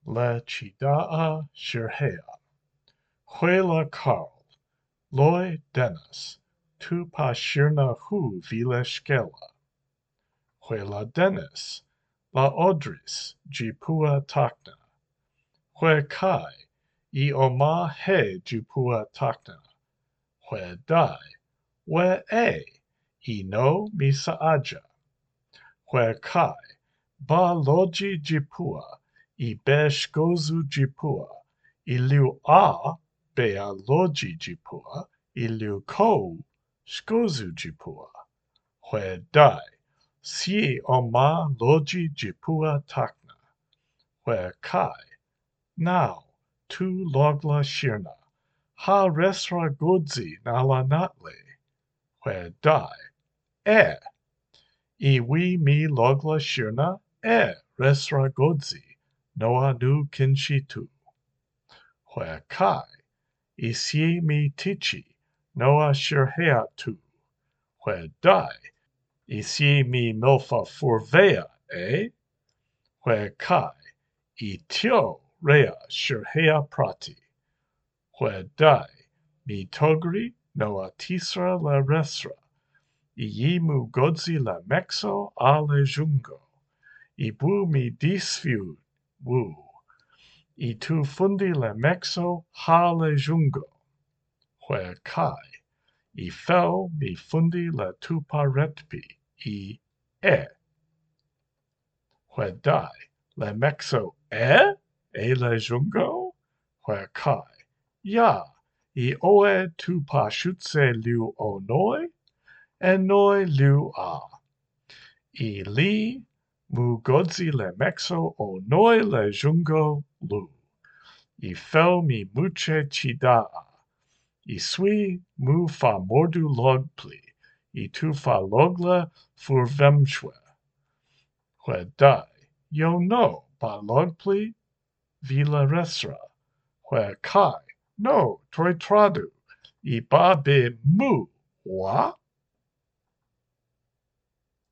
Le chidaa shirhea. Huela Carl. Loi Dennis. Tu pa shirna hu vile shkela. Huela Dennis. La Odris. Jipua takna. Hue kai. I oma he jipua takna. Hue dai. We e. I no misaaja. Hue kai. Ba loji jipua. I be shkozu jipua. Iliu a bea loji jipua. Iliu ko shkozu jipua. Hue dai. Si oma loji jipua takna. Hue kai. Now, tu logla shirna. Ha resra godzi nala natle. Hue dai. E. Iwi mi logla shirna. Resra godzi. Noa nu kinshitu. Hue kai. Isi mi tichi. Noa shirhea tu. Hue dai. Isi mi milfa furvea, Hue kai. I tio rea shirhea prati. Hue dai. Mi togri noa tisra la resra. Iimu godzi la mexo a le jungo. Ibu mi disfiu wu. I tu fundi le mexo ha le jungo. Hue kai. I fel mi fundi le tupa retpi. I e. Hue dai. Le mexo e? E le jungo? Hue kai. Ja. I oe tupa shutse liu o noi? E noi liu a. I li mu godzi le mexo o noi le jungo lu. I fel mi muche chidaa. I sui mu fa mordu log pli. I tu fa logla furvemshwe. Hue dai. Yo no, ba log pli? Vila resra. Hue kai. No, toi tradu. I ba be mu. Wa?